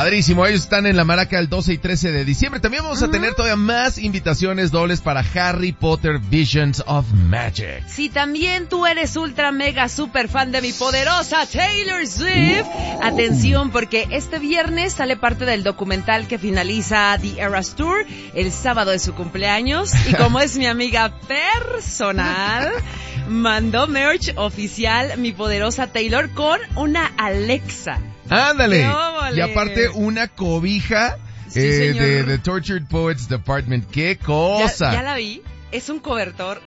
Padrísimo, ellos están en la Maraca el 12 y 13 de diciembre. También vamos a tener todavía más invitaciones dobles para Harry Potter Visions of Magic. Si también tú eres ultra mega super fan de mi poderosa Taylor Swift, atención, porque este viernes sale parte del documental que finaliza The Eras Tour el sábado de su cumpleaños, y como es mi amiga personal, mandó merch oficial mi poderosa Taylor con una Alexa. ¡Ándale! Y aparte una cobija sí, señor. de The Tortured Poets Department. ¡Qué cosa! Ya la vi. Es un cobertor